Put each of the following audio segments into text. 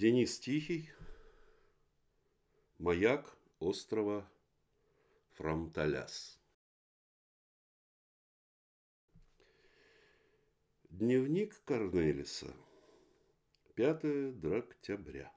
Денис Тихий. Маяк острова Фрамталяс. Дневник Корнелиса. 5 октября.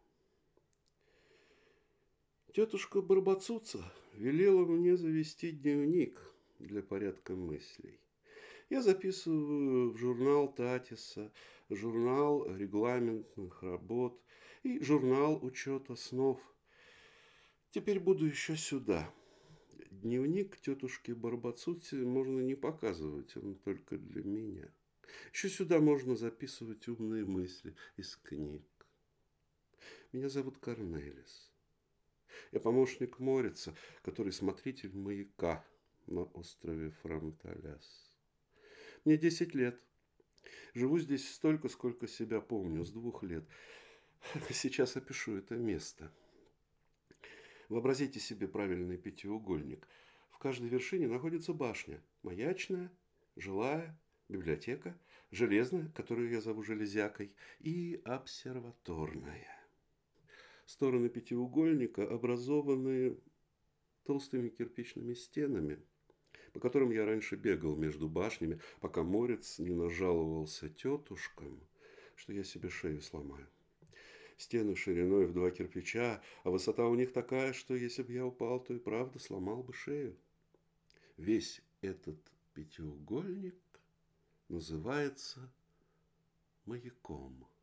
Тетушка Барбацуца велела мне завести дневник для порядка мыслей. Я записываю в журнал Татиса, журнал регламентных работ и журнал учета снов. Теперь буду еще сюда. Дневник тетушки Барбацуцы можно не показывать, он только для меня. Еще сюда можно записывать умные мысли из книг. Меня зовут Корнелис. Я помощник Морица, который смотритель маяка на острове Фрамталяс. Мне 10 лет. Живу здесь столько, сколько себя помню, с 2 лет. Сейчас опишу это место. Вообразите себе правильный пятиугольник. В каждой вершине находится башня. Маячная, жилая, библиотека, железная, которую я зову железякой, и обсерваторная. Стороны пятиугольника образованы толстыми кирпичными стенами, по которым я раньше бегал между башнями, пока Морец не нажаловался тетушкам, что я себе шею сломаю. Стены шириной в 2 кирпича, а высота у них такая, что если бы я упал, то и правда сломал бы шею. Весь этот пятиугольник называется маяком.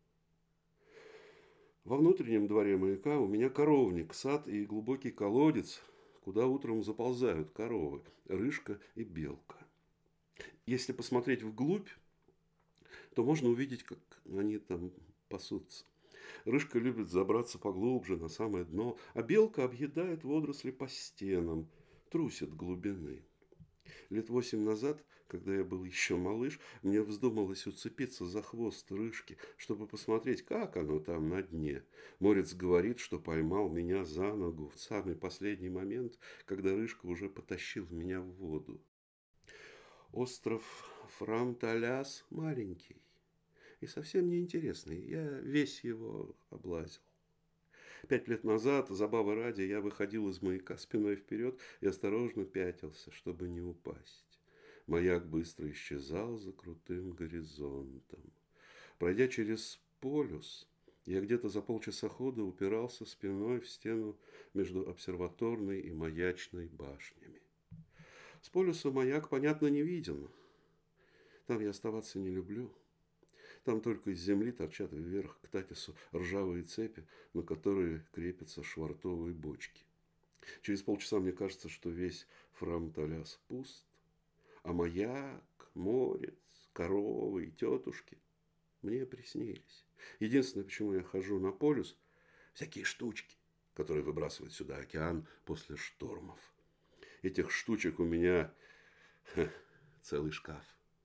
Во внутреннем дворе маяка у меня коровник, сад и глубокий колодец, куда утром заползают коровы, рыжка и белка. Если посмотреть вглубь, то можно увидеть, как они там пасутся. Рыжка любит забраться поглубже, на самое дно, а белка объедает водоросли по стенам, трусит глубины. Лет 8 назад, когда я был еще малыш, мне вздумалось уцепиться за хвост рыжки, чтобы посмотреть, как оно там на дне. Морец говорит, что поймал меня за ногу в самый последний момент, когда рыжка уже потащил меня в воду. Остров Фрамталяс маленький и совсем неинтересный. Я весь его облазил. 5 лет назад, забавы ради, я выходил из маяка спиной вперед и осторожно пятился, чтобы не упасть. Маяк быстро исчезал за крутым горизонтом. Пройдя через полюс, я где-то за полчаса хода упирался спиной в стену между обсерваторной и маячной башнями. С полюса маяк, понятно, не виден. Там я оставаться не люблю. Там только из земли торчат вверх к Татису ржавые цепи, на которые крепятся швартовые бочки. Через полчаса мне кажется, что весь Фрамталяс пуст, а маяк, Морец, коровы и тетушки мне приснились. Единственное, почему я хожу на полюс, всякие штучки, которые выбрасывает сюда океан после штормов. Этих штучек у меня целый шкаф.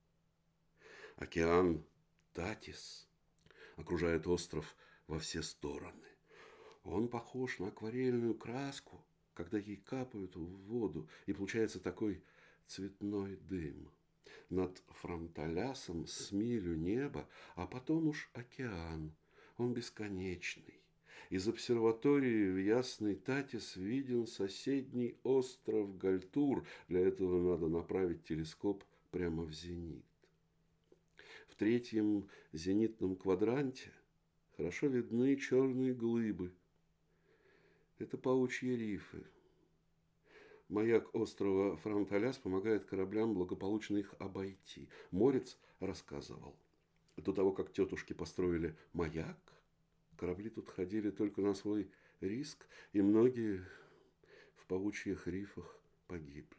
Океан Татис окружает остров во все стороны. Он похож на акварельную краску, когда ей капают в воду, и получается такой цветной дым. Над Фрамталясом с милю неба, а потом уж океан. Он бесконечный. Из обсерватории в ясный Татис виден соседний остров Гальтур. Для этого надо направить телескоп прямо в зенит. В 3-м зенитном квадранте хорошо видны черные глыбы. Это паучьи рифы. Маяк острова Фрамталяс помогает кораблям благополучно их обойти. Морец рассказывал. До того, как тетушки построили маяк, корабли тут ходили только на свой риск, и многие в паучьих рифах погибли.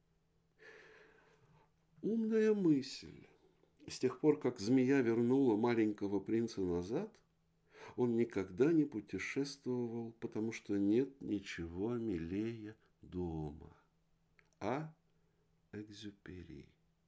Умная мысль. С тех пор, как змея вернула маленького принца назад, он никогда не путешествовал, потому что нет ничего милее дома. А. Экзюпери.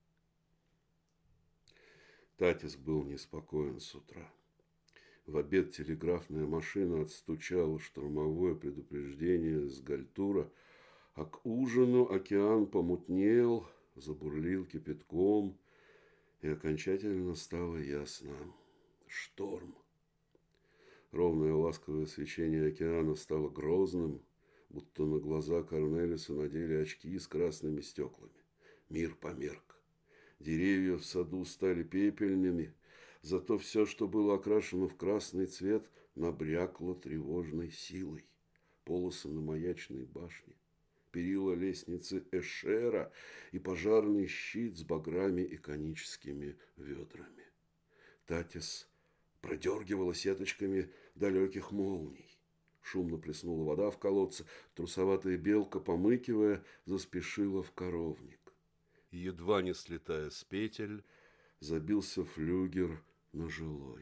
Татис был неспокоен с утра. В обед телеграфная машина отстучала штормовое предупреждение с Гальтура, а к ужину океан помутнел, забурлил кипятком, и окончательно стало ясно – шторм. Ровное ласковое свечение океана стало грозным, будто на глаза Корнелиса надели очки с красными стеклами. Мир померк. Деревья в саду стали пепельными, зато все, что было окрашено в красный цвет, набрякло тревожной силой. Полосы на маячной башне, перила лестницы Эшера и пожарный щит с баграми и коническими ведрами. Татис продергивала сеточками далеких молний. Шумно плеснула вода в колодце, трусоватая белка, помыкивая, заспешила в коровник. Едва не слетая с петель, забился флюгер на жилой.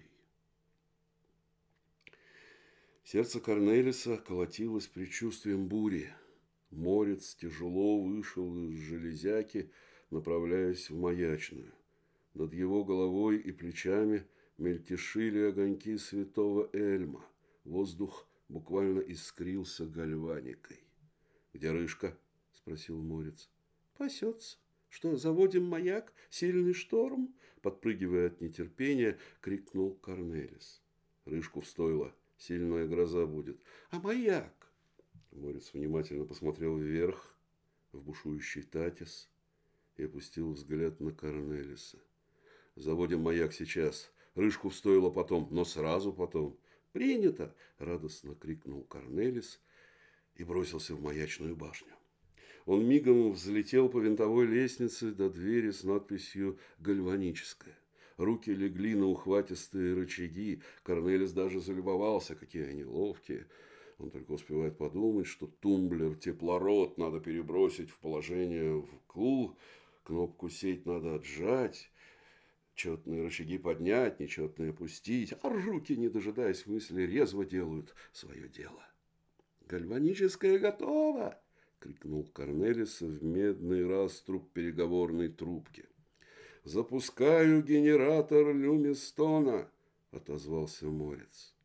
Сердце Корнелиса колотилось предчувствием бури. Морец тяжело вышел из железяки, направляясь в маячную. Над его головой и плечами мельтешили огоньки святого Эльма. Воздух буквально искрился гальваникой. «Где Рыжка?» – спросил Морец. «Пасется. Что, заводим маяк? Сильный шторм?» Подпрыгивая от нетерпения, крикнул Корнелис. «Рыжку в стойло. Сильная гроза будет. А маяк?» Морец внимательно посмотрел вверх, в бушующий Татис, и опустил взгляд на Корнелиса. «Заводим маяк сейчас. Рыжку в стойло потом, но сразу потом». «Принято!» – радостно крикнул Корнелис и бросился в маячную башню. Он мигом взлетел по винтовой лестнице до двери с надписью «Гальваническая». Руки легли на ухватистые рычаги. Корнелис даже залюбовался, какие они ловкие. Он только успевает подумать, что тумблер-теплород надо перебросить в положение вкл, кнопку «Сеть» надо отжать, четные рычаги поднять, нечетные опустить, а руки, не дожидаясь мысли, резво делают свое дело. «Гальваническая готова!» — крикнул Корнелис в медный раструб переговорной трубки. «Запускаю генератор Люмистона!» — отозвался Морец.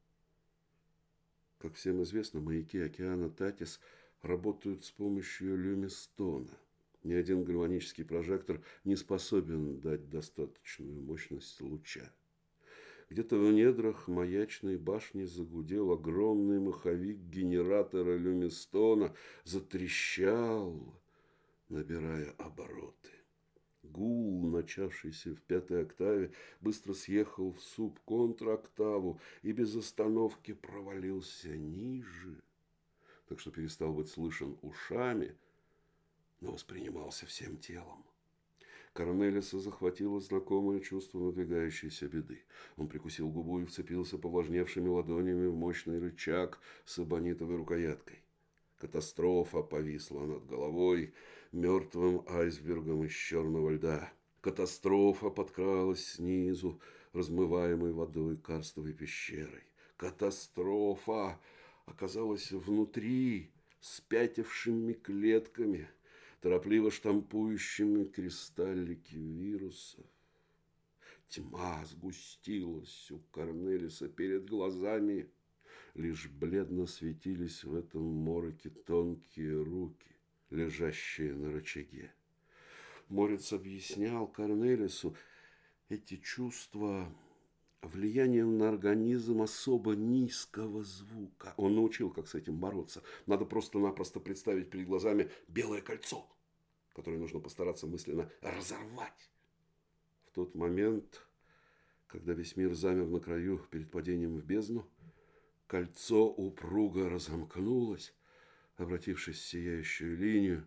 Как всем известно, маяки океана Татис работают с помощью люмистона. Ни один гальванический прожектор не способен дать достаточную мощность луча. Где-то в недрах маячной башни загудел огромный маховик генератора люмистона, затрещал, набирая обороты. Гул, начавшийся в 5-й октаве, быстро съехал в субконтрактаву и без остановки провалился ниже, так что перестал быть слышен ушами, но воспринимался всем телом. Корнелиса захватило знакомое чувство надвигающейся беды. Он прикусил губу и вцепился повлажневшими ладонями в мощный рычаг с эбонитовой рукояткой. Катастрофа повисла над головой мертвым айсбергом из черного льда. Катастрофа подкралась снизу, размываемой водой карстовой пещерой. Катастрофа оказалась внутри, спятившими клетками, торопливо штампующими кристаллики вирусов. Тьма сгустилась у Корнелиса перед глазами. Лишь бледно светились в этом мороке тонкие руки, лежащие на рычаге. Морец объяснял Корнелису эти чувства влиянием на организм особо низкого звука. Он научил, как с этим бороться. Надо просто-напросто представить перед глазами белое кольцо, которое нужно постараться мысленно разорвать. В тот момент, когда весь мир замер на краю перед падением в бездну, кольцо упруго разомкнулось, обратившись в сияющую линию,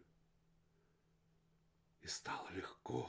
и стало легко.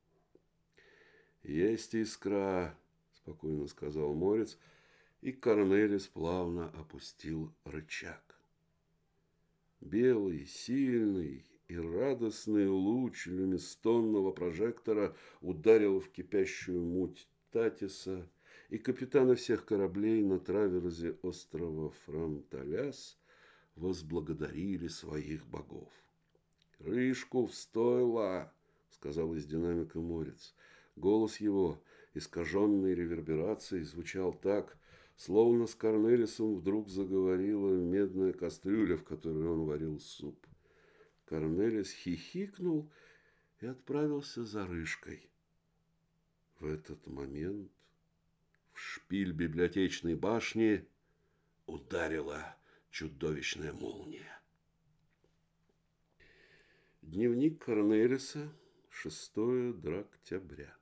«Есть искра», — спокойно сказал Морец, и Корнелис плавно опустил рычаг. Белый, сильный и радостный луч люмистонного прожектора ударил в кипящую муть Татиса, и капитаны всех кораблей на траверзе острова Франталяс возблагодарили своих богов. «Рыжку в стойло!» — сказал из динамика Морец. Голос его, искаженный реверберацией, звучал так, словно с Корнелисом вдруг заговорила медная кастрюля, в которой он варил суп. Корнелис хихикнул и отправился за Рыжкой. В этот момент В шпиль библиотечной башни ударила чудовищная молния. Дневник Корнелиса, 6 октября.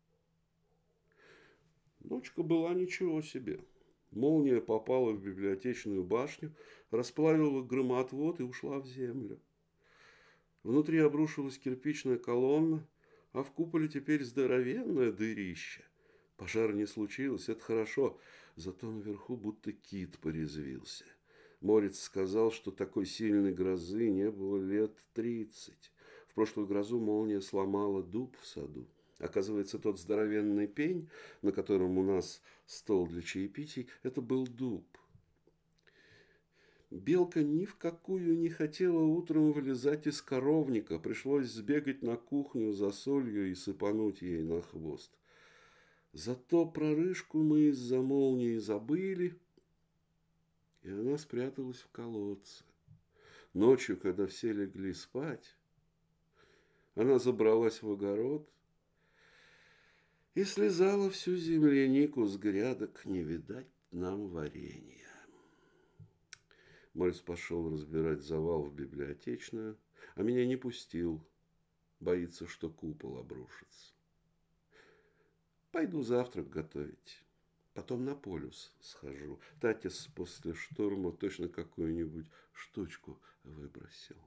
Ночка была ничего себе. Молния попала в библиотечную башню, расплавила громоотвод и ушла в землю. Внутри обрушилась кирпичная колонна, а в куполе теперь здоровенное дырище. Пожара не случилось, это хорошо, зато наверху будто кит порезвился. Морец сказал, что такой сильной грозы не было лет 30. В прошлую грозу молния сломала дуб в саду. Оказывается, тот здоровенный пень, на котором у нас стол для чаепитий, это был дуб. Белка ни в какую не хотела утром вылезать из коровника. Пришлось сбегать на кухню за солью и сыпануть ей на хвост. Зато про Рыжку мы из-за молнии забыли, и она спряталась в колодце. Ночью, когда все легли спать, она забралась в огород и слезала всю землянику с грядок, не видать нам варенья. Морис пошел разбирать завал в библиотечную, а меня не пустил, боится, что купол обрушится. Пойду завтрак готовить, потом на полюс схожу. Татис после шторма точно какую-нибудь штучку выбросил.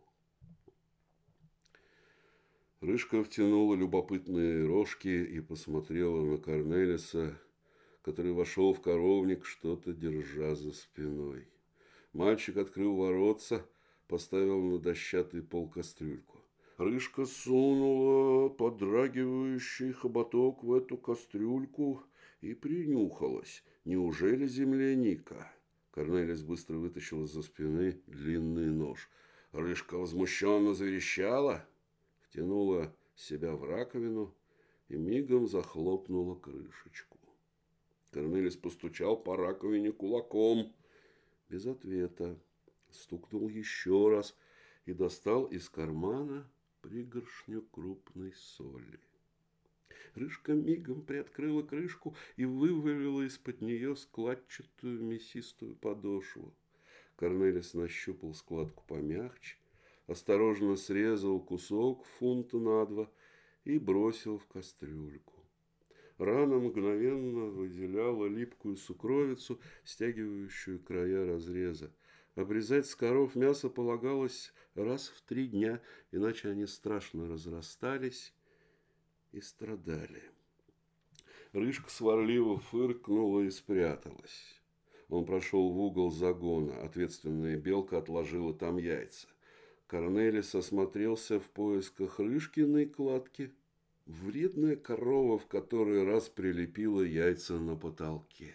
Рыжка втянула любопытные рожки и посмотрела на Корнелиса, который вошел в коровник, что-то держа за спиной. Мальчик открыл воротца, поставил на дощатый пол кастрюльку. Рыжка сунула подрагивающий хоботок в эту кастрюльку и принюхалась. Неужели земляника? Корнелис быстро вытащил из-за спины длинный нож. Рыжка возмущенно заверещала, втянула себя в раковину и мигом захлопнула крышечку. Корнелис постучал по раковине кулаком. Без ответа. Стукнул еще раз и достал из кармана пригоршню крупной соли. Рыжка мигом приоткрыла крышку и вывалила из-под нее складчатую мясистую подошву. Корнелис нащупал складку помягче, осторожно срезал кусок фунта на 2 и бросил в кастрюльку. Рана мгновенно выделяла липкую сукровицу, стягивающую края разреза. Обрезать с коров мясо полагалось раз в 3 дня, иначе они страшно разрастались и страдали. Рыжка сварливо фыркнула и спряталась. Он прошел в угол загона. Ответственная белка отложила там яйца. Корнелис осмотрелся в поисках Рыжкиной кладки. Вредная корова в который раз прилепила яйца на потолке.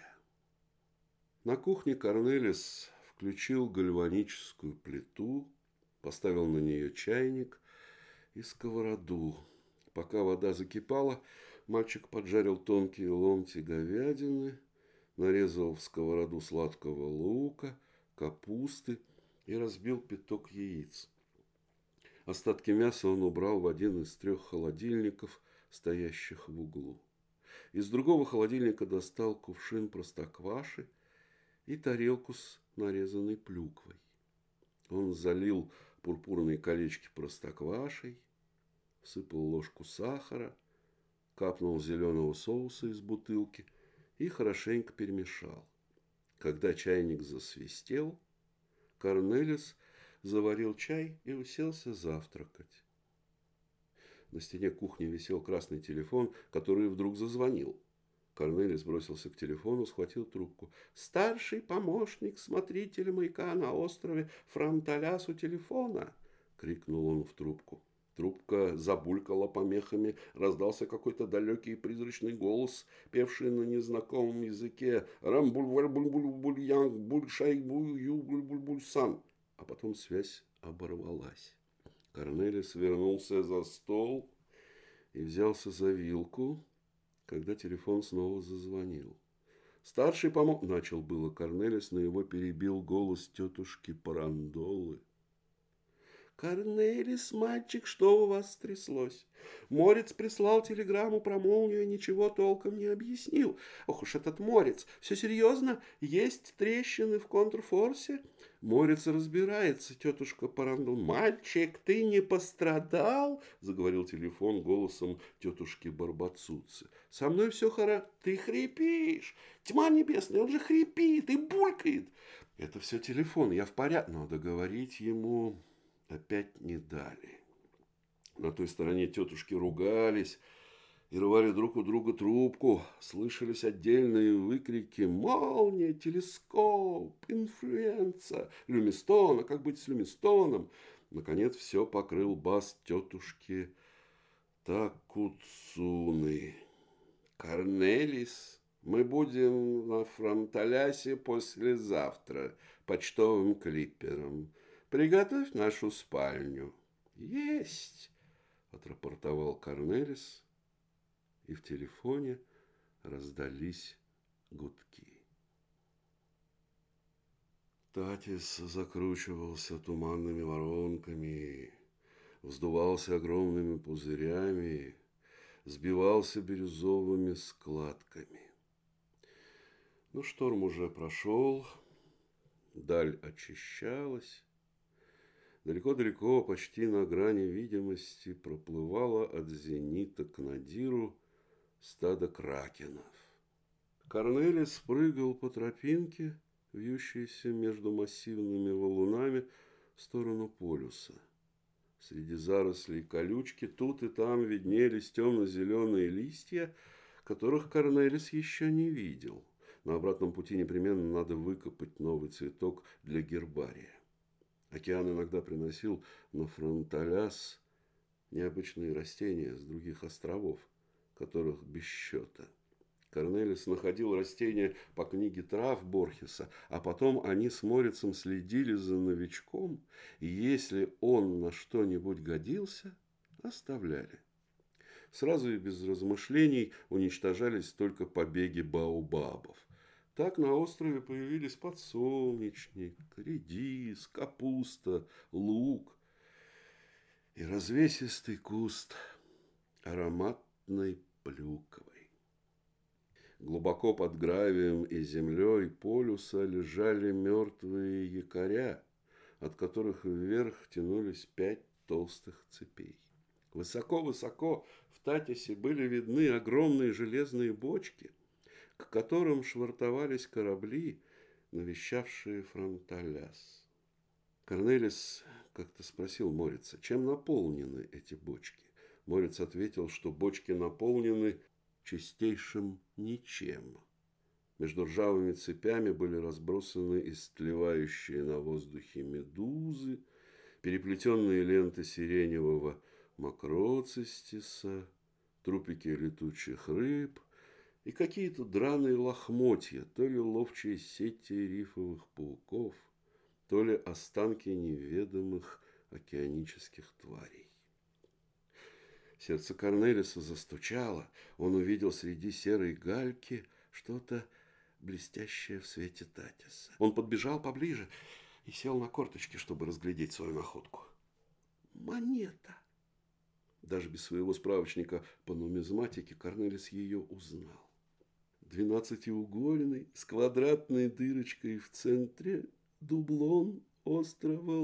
На кухне Корнелис включил гальваническую плиту, поставил на нее чайник и сковороду. Пока вода закипала, мальчик поджарил тонкие ломти говядины, нарезал в сковороду сладкого лука, капусты и разбил 5 яиц. Остатки мяса он убрал в один из 3 холодильников, стоящих в углу. Из другого холодильника достал кувшин простокваши и тарелку с нарезанной клюквой. Он залил пурпурные колечки простоквашей, всыпал ложку сахара, капнул зеленого соуса из бутылки и хорошенько перемешал. Когда чайник засвистел, Корнелис заварил чай и уселся завтракать. На стене кухни висел красный телефон, который вдруг зазвонил. Корнелис бросился к телефону, схватил трубку. «Старший помощник смотрителя маяка на острове Франталяс у телефона!» — крикнул он в трубку. Трубка забулькала помехами, раздался какой-то далекий призрачный голос, певший на незнакомом языке «Рамбуль-буль-буль-буль-янг-буль-шай-буль-ю-буль-буль-буль-сан». А потом связь оборвалась. Корнелис вернулся за стол и взялся за вилку, когда телефон снова зазвонил. «Старший помощник...» — начал было Корнелис, но его перебил голос тетушки Парандолы. «Корнелис, мальчик, что у вас стряслось? Морец прислал телеграмму про молнию и ничего толком не объяснил. Ох уж этот Морец! Все серьезно? Есть трещины в контрфорсе?» Морец разбирается, тетушка Парандл. «Мальчик, ты не пострадал?» Заговорил телефон голосом тетушки Барбацуцы. «Со мной все хорошо. Ты хрипишь. Тьма небесная, он же хрипит и булькает». «Это все телефон, я в порядке». Но договорить ему опять не дали. На той стороне тетушки ругались и рвали друг у друга трубку. Слышались отдельные выкрики: «Молния! Телескоп! Инфлюенса! Люмистон! А как быть с Люмистоном?» Наконец все покрыл бас тетушки Такуцуны. «Корнелис, мы будем на Фронталясе послезавтра почтовым клиппером. Приготовь нашу спальню». «Есть!» – отрапортовал Корнелис, и в телефоне раздались гудки. Татис закручивался туманными воронками, вздувался огромными пузырями, сбивался бирюзовыми складками. Но шторм уже прошел, даль очищалась. Далеко-далеко, почти на грани видимости, проплывало от зенита к надиру стадо кракенов. Корнелис прыгал по тропинке, вьющейся между массивными валунами, в сторону полюса. Среди зарослей колючки тут и там виднелись темно-зеленые листья, которых Корнелис еще не видел. На обратном пути непременно надо выкопать новый цветок для гербария. Океан иногда приносил на Фронталяс необычные растения с других островов, которых без счета. Корнелис находил растения по книге трав Борхеса, а потом они с Морицем следили за новичком, и если он на что-нибудь годился, оставляли. Сразу и без размышлений уничтожались только побеги баобабов. Так на острове появились подсолнечник, редис, капуста, лук и развесистый куст ароматной плюквы. Глубоко под гравием и землей полюса лежали мертвые якоря, от которых вверх тянулись 5 толстых цепей. Высоко-высоко в Татисе были видны огромные железные бочки, к которым швартовались корабли, навещавшие Фронталяс. Корнелис как-то спросил Морица, чем наполнены эти бочки. Морец ответил, что бочки наполнены чистейшим ничем. Между ржавыми цепями были разбросаны истлевающие на воздухе медузы, переплетенные ленты сиреневого макроцистиса, трупики летучих рыб и какие-то драные лохмотья, то ли ловчие сети рифовых пауков, то ли останки неведомых океанических тварей. Сердце Корнелиса застучало. Он увидел среди серой гальки что-то блестящее в свете Татиса. Он подбежал поближе и сел на корточки, чтобы разглядеть свою находку. Монета! Даже без своего справочника по нумизматике Корнелис ее узнал. 12-угольный, с квадратной дырочкой в центре, дублон острова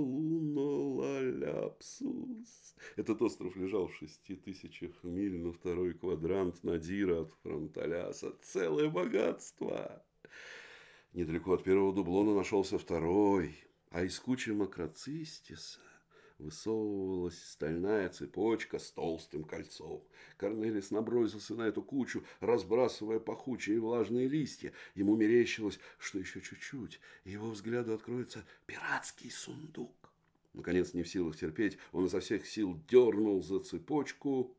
Лунолаляпсус. Этот остров лежал в 6000 миль на второй квадрант Надира от Фронталяса. Целое богатство! Недалеко от первого дублона нашелся второй, а из кучи макроцистиса высовывалась стальная цепочка с толстым кольцом. Корнелис набросился на эту кучу, разбрасывая пахучие и влажные листья. Ему мерещилось, что еще чуть-чуть, и его взгляду откроется пиратский сундук. Наконец, не в силах терпеть, он изо всех сил дернул за цепочку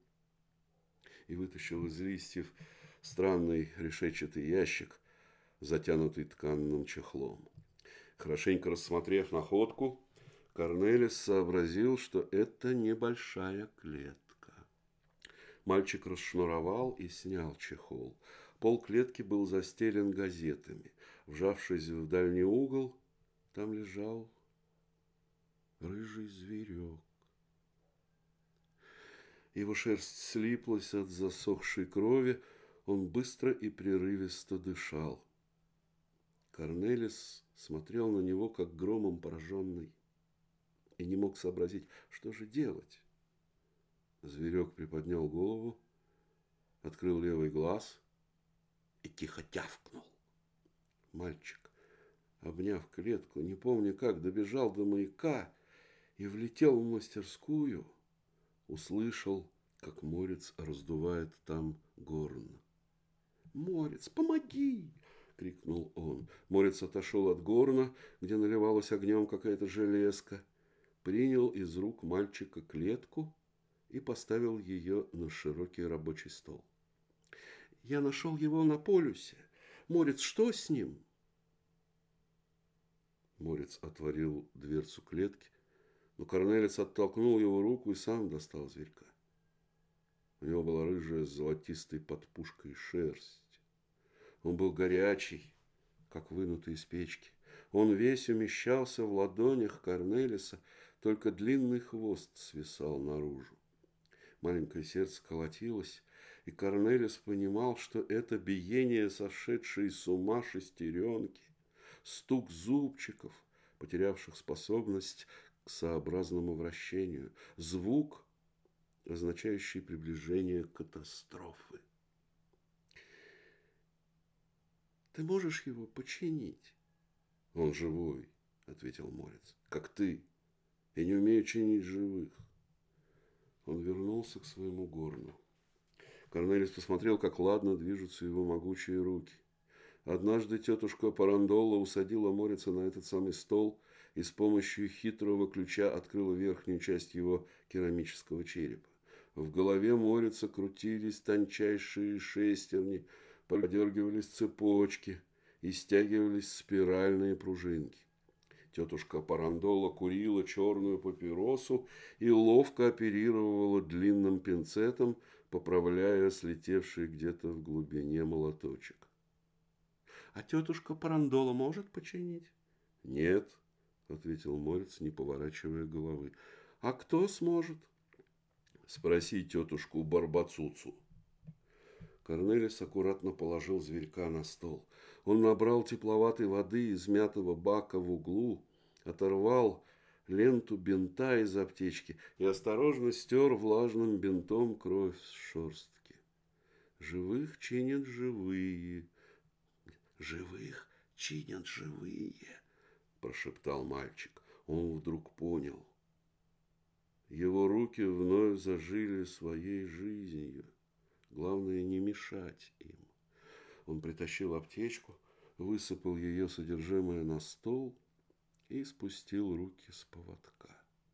и вытащил из листьев странный решетчатый ящик, затянутый тканным чехлом. Хорошенько рассмотрев находку, Корнелис сообразил, что это небольшая клетка. Мальчик расшнуровал и снял чехол. Пол клетки был застелен газетами. Вжавшись в дальний угол, там лежал рыжий зверек. Его шерсть слиплась от засохшей крови, он быстро и прерывисто дышал. Корнелис смотрел на него, как громом пораженный, и не мог сообразить, что же делать. Зверек приподнял голову, открыл левый глаз и тихо тявкнул. Мальчик, обняв клетку, не помня как, добежал до маяка и влетел в мастерскую, услышал, как Морец раздувает там горн. «Морец, помоги!» — крикнул он. Морец отошел от горна, где наливалась огнем какая-то железка, принял из рук мальчика клетку и поставил ее на широкий рабочий стол. «Я нашел его на полюсе. Морец, что с ним?» Морец отворил дверцу клетки, но Корнелис оттолкнул его руку и сам достал зверька. У него была рыжая с золотистой подпушкой шерсть. Он был горячий, как вынутый из печки. Он весь умещался в ладонях Корнелиса, только длинный хвост свисал наружу. Маленькое сердце колотилось, и Корнелис понимал, что это биение сошедшей с ума шестеренки, стук зубчиков, потерявших способность к сообразному вращению, звук, означающий приближение катастрофы. «Ты можешь его починить?» «Он живой», — ответил Морец, — «как ты. Я не умею чинить живых». Он вернулся к своему горну. Корнелис посмотрел, как ладно движутся его могучие руки. Однажды тетушка Парандолла усадила Морица на этот самый стол и с помощью хитрого ключа открыла верхнюю часть его керамического черепа. В голове Морица крутились тончайшие шестерни, подергивались цепочки и стягивались спиральные пружинки. Тетушка Парандола курила черную папиросу и ловко оперировала длинным пинцетом, поправляя слетевший где-то в глубине молоточек. «А тетушка Парандола может починить?» «Нет», — ответил Морец, не поворачивая головы. «А кто сможет?» «Спроси тетушку Барбацуцу». Корнелис аккуратно положил зверька на стол. Он набрал тепловатой воды из мятого бака в углу, оторвал ленту бинта из аптечки и осторожно стер влажным бинтом кровь с шерстки. «Живых чинят живые». «Живых чинят живые», – прошептал мальчик. Он вдруг понял. Его руки вновь зажили своей жизнью. Главное, не мешать им. Он притащил аптечку, высыпал ее содержимое на стол и спустил руки с поводка.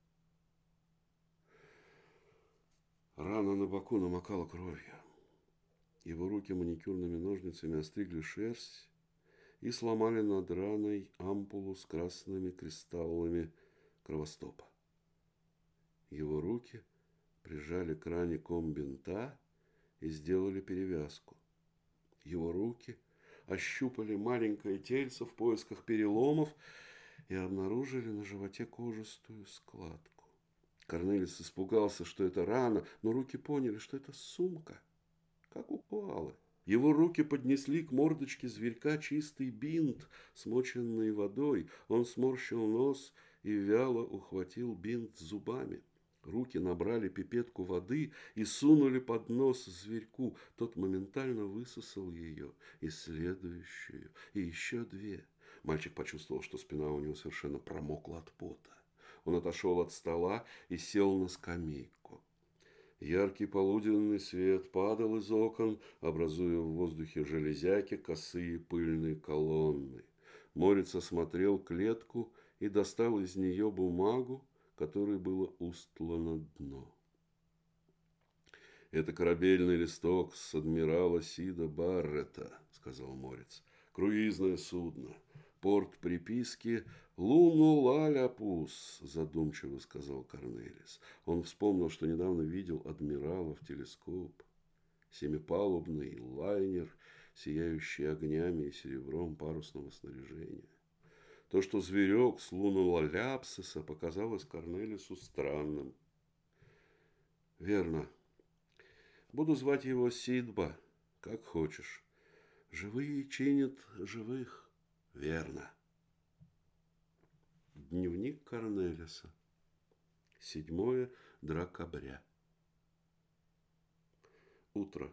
Рана на боку намокала кровью. Его руки маникюрными ножницами остригли шерсть и сломали над раной ампулу с красными кристаллами кровостопа. Его руки прижали к ране ком бинта и сделали перевязку. Его руки ощупали маленькое тельце в поисках переломов и обнаружили на животе кожистую складку. Корнелис испугался, что это рана, но руки поняли, что это сумка, как у коалы. Его руки поднесли к мордочке зверька чистый бинт, смоченный водой. Он сморщил нос и вяло ухватил бинт зубами. Руки набрали пипетку воды и сунули под нос зверьку. Тот моментально высосал ее, и следующую, и еще две. Мальчик почувствовал, что спина у него совершенно промокла от пота. Он отошел от стола и сел на скамейку. Яркий полуденный свет падал из окон, образуя в воздухе железяки, косые пыльные колонны. Морец осмотрел клетку и достал из нее бумагу, которой было устлано дно. «Это корабельный листок с адмирала Сида Баррета», — сказал Морец. «Круизное судно. Порт приписки Луну-Ля-Ляпус», — задумчиво сказал Корнелис. Он вспомнил, что недавно видел адмирала в телескоп. Семипалубный лайнер, сияющий огнями и серебром парусного снаряжения. То, что зверек слунула ляпсиса, показалось Корнелису странным. Верно. Буду звать его Сидба, как хочешь. Живые чинят живых. Верно. Дневник Корнелиса. 7 декабря. Утро.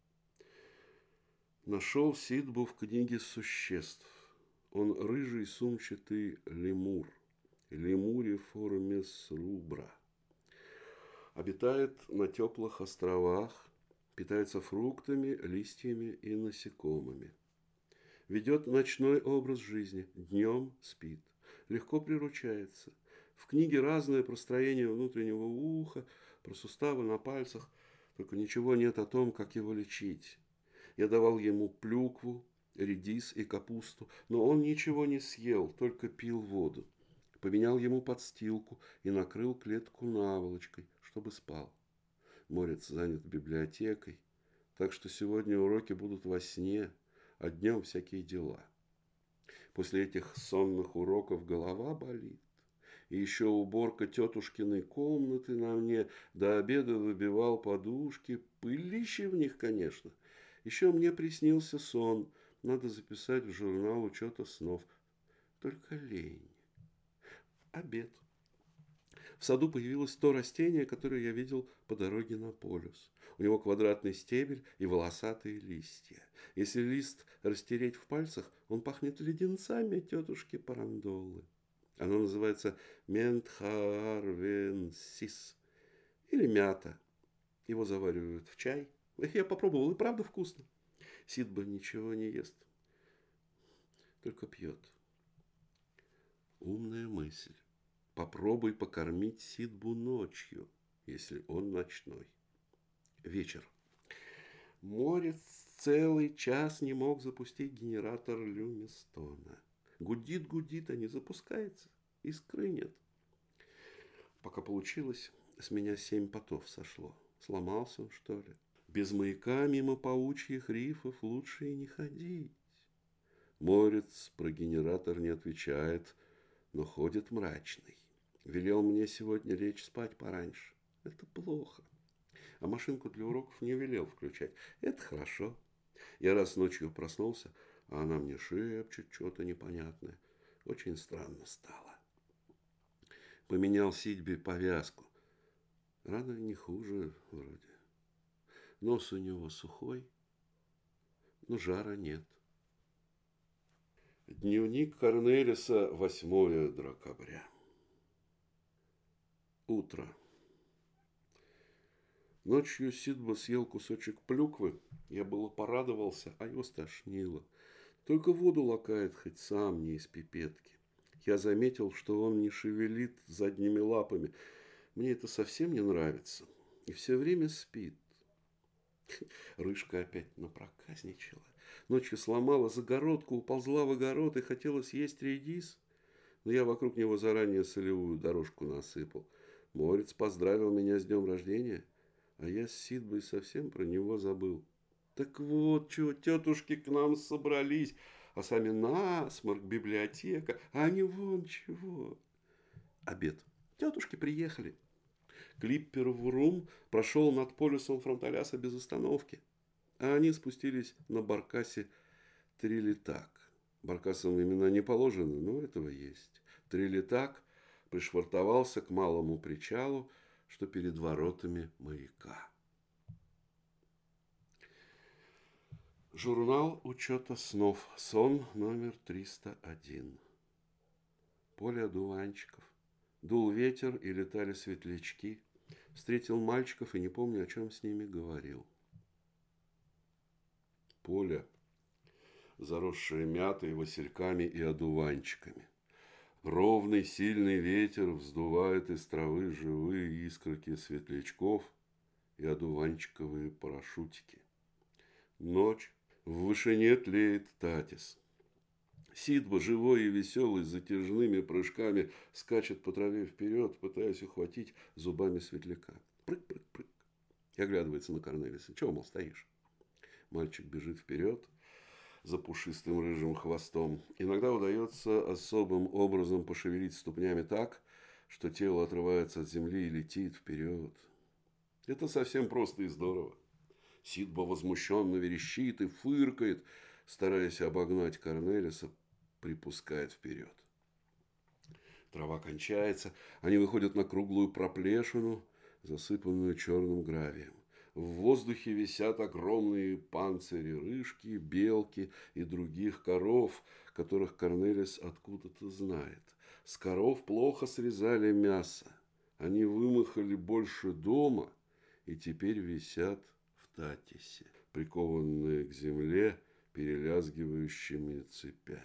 Нашел Сидбу в книге существ. Он рыжий сумчатый лемур. Лемуриформес рубра. Обитает на теплых островах, питается фруктами, листьями и насекомыми. Ведет ночной образ жизни, днем спит, легко приручается. В книге разное про строение внутреннего уха, про суставы на пальцах, только ничего нет о том, как его лечить. Я давал ему плюкву, редис и капусту, но он ничего не съел, только пил воду. Поменял ему подстилку и накрыл клетку наволочкой, чтобы спал. Морец занят библиотекой, так что сегодня уроки будут во сне, а днем всякие дела. После этих сонных уроков голова болит. И еще уборка тетушкиной комнаты на мне. До обеда выбивал подушки, пылище в них, конечно. Еще мне приснился сон. Надо записать в журнал учета снов. Только лень. Обед. В саду появилось то растение, которое я видел по дороге на полюс. У него квадратный стебель и волосатые листья. Если лист растереть в пальцах, он пахнет леденцами тетушки Парандолы. Оно называется ментхарвенсис или мята. Его заваривают в чай. Я попробовал, и правда вкусно. Сидба ничего не ест, только пьет. Умная мысль. Попробуй покормить Сидбу ночью, если он ночной. Вечер. Морец целый час не мог запустить генератор Люмистона. Гудит, гудит, а не запускается. Искры нет. Пока получилось, с меня 7 потов сошло. Сломался он, что ли? Без маяка мимо паучьих рифов лучше и не ходить. Морец про генератор не отвечает, но ходит мрачный. Велел мне сегодня лечь спать пораньше. Это плохо. А машинку для уроков не велел включать. Это хорошо. Я раз ночью проснулся, а она мне шепчет что-то непонятное. Очень странно стало. Поменял Сидбе повязку. Рана не хуже вроде. Нос у него сухой, но жара нет. Дневник Корнелиса, 8 декабря. Утро. Ночью Сидба съел кусочек плюквы. Я было порадовался, а его стошнило. Только воду лакает, хоть сам не из пипетки. Я заметил, что он не шевелит задними лапами. Мне это совсем не нравится. И все время спит. Рыжка опять напроказничала. Ночью сломала загородку, уползла в огород и хотела съесть редис. Но я вокруг него заранее солевую дорожку насыпал. Морец поздравил меня с днем рождения, а я с Сидбой совсем про него забыл. Так вот, чего тетушки к нам собрались, а сами насморк, библиотека, а они вон чего. Обед. Тетушки приехали. Клиппер Врум прошел над полюсом Фронталяса без остановки, а они спустились на баркасе Трилитак. Баркасам имена не положены, но этого есть. Трилитак пришвартовался к малому причалу, что перед воротами маяка. Журнал учета снов. Сон номер 301. Поле одуванчиков. Дул ветер и летали светлячки. Встретил мальчиков и не помню, о чем с ними говорил. Поле, заросшее мятой, васильками и одуванчиками. Ровный сильный ветер вздувает из травы живые искорки светлячков и одуванчиковые парашютики. Ночь. В вышине тлеет Татис. Сидба, живой и веселый, с затяжными прыжками, скачет по траве вперед, пытаясь ухватить зубами светляка. Прыг-прыг-прыг. И оглядывается на Корнелиса. Чего, мол, стоишь? Мальчик бежит вперед, за пушистым рыжим хвостом. Иногда удается особым образом пошевелить ступнями так, что тело отрывается от земли и летит вперед. Это совсем просто и здорово. Сидба возмущенно верещит и фыркает, стараясь обогнать Корнелиса, припускает вперед. Трава кончается, они выходят на круглую проплешину, засыпанную черным гравием. В воздухе висят огромные панцири рыжки, белки и других коров, которых Корнелис откуда-то знает. С коров плохо срезали мясо. Они вымахали больше дома и теперь висят в Татисе, прикованные к земле перелязгивающими цепями.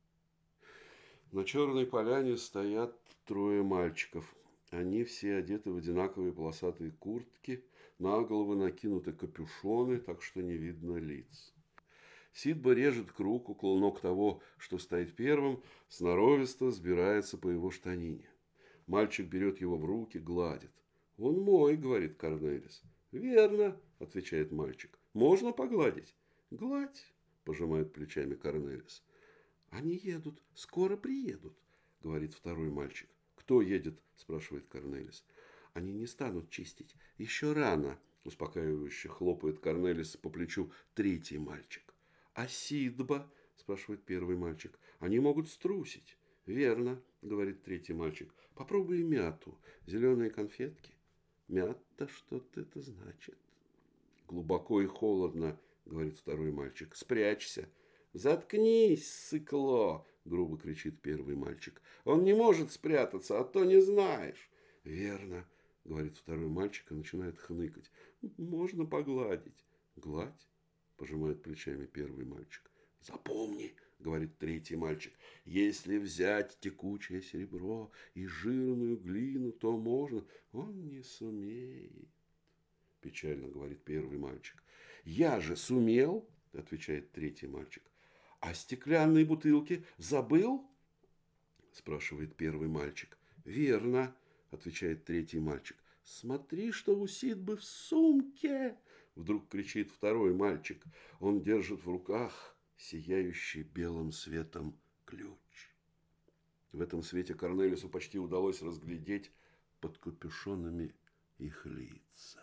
На черной поляне стоят трое мальчиков. Они все одеты в одинаковые полосатые куртки, на головы накинуты капюшоны, так что не видно лиц. Сидба режет круг около ног того, что стоит первым, сноровисто сбирается по его штанине. Мальчик берет его в руки, гладит. «Он мой», — говорит Корнелис. «Верно», — отвечает мальчик. «Можно погладить?» «Гладь», — пожимает плечами Корнелис. «Они едут, скоро приедут», — говорит второй мальчик. «Кто едет?» – спрашивает Корнелис. «Они не станут чистить. Еще рано», – успокаивающе хлопает Корнелис по плечу третий мальчик. «А Сидба?» – спрашивает первый мальчик. «Они могут струсить». «Верно», – говорит третий мальчик. «Попробуй мяту. Зеленые конфетки». «Мята, что-то это значит». «Глубоко и холодно», – говорит второй мальчик. «Спрячься». «Заткнись, сыкло!» – грубо кричит первый мальчик. «Он не может спрятаться, а то не знаешь». «Верно», – говорит второй мальчик и начинает хныкать. «Можно погладить». «Гладь», – пожимает плечами первый мальчик. «Запомни», – говорит третий мальчик, «если взять текучее серебро и жирную глину, то можно». «Он не сумеет», – печально говорит первый мальчик. «Я же сумел», – отвечает третий мальчик. «А стеклянные бутылки забыл?» – спрашивает первый мальчик. «Верно», – отвечает третий мальчик. «Смотри, что у Сидбы в сумке!» – вдруг кричит второй мальчик. Он держит в руках сияющий белым светом ключ. В этом свете Корнелису почти удалось разглядеть под капюшонами их лица.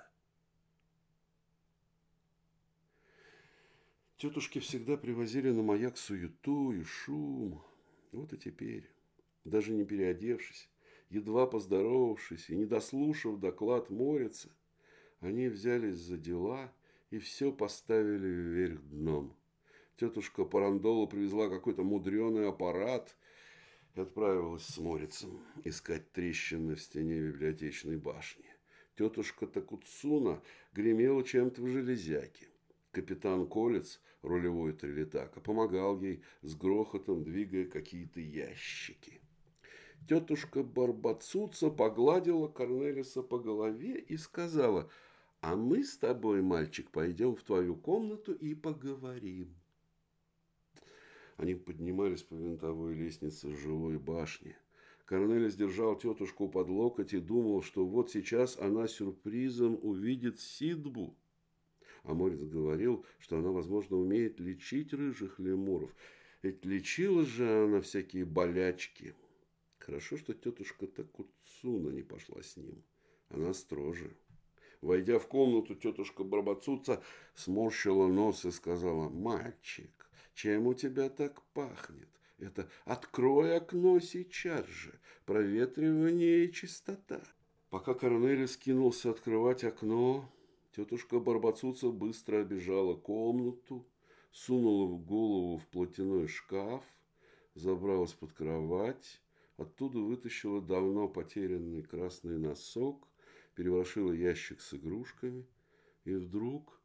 Тетушки всегда привозили на маяк суету и шум. Вот и теперь, даже не переодевшись, едва поздоровавшись и не дослушав доклад Морица, они взялись за дела и все поставили вверх дном. Тетушка Парандола привезла какой-то мудреный аппарат и отправилась с Морицем искать трещины в стене библиотечной башни. Тетушка Такуцуна гремела чем-то в железяке. Капитан Колец, рулевой Трилитака, помогал ей с грохотом, двигая какие-то ящики. Тетушка Барбацуца погладила Корнелиса по голове и сказала: «А мы с тобой, мальчик, пойдем в твою комнату и поговорим». Они поднимались по винтовой лестнице жилой башни. Корнелис держал тетушку под локоть и думал, что вот сейчас она сюрпризом увидит Сидбу. А Морец говорил, что она, возможно, умеет лечить рыжих лемуров. Ведь лечила же она всякие болячки. Хорошо, что тетушка Такуцуна не пошла с ним. Она строже. Войдя в комнату, тетушка Барбацуца сморщила нос и сказала: «Мальчик, чем у тебя так пахнет? Это открой окно сейчас же. Проветривание и чистота». Пока Корнелис кинулся открывать окно, тетушка Барбацуца быстро обежала комнату, сунула в голову в платяной шкаф, забралась под кровать, оттуда вытащила давно потерянный красный носок, переворошила ящик с игрушками и вдруг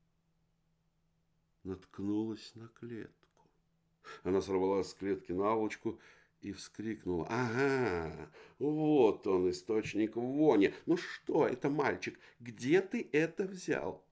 наткнулась на клетку. Она сорвалась с клетки наволочку и вскрикнула: «Ага, вот он, источник вони! Ну что это, мальчик, где ты это взял?»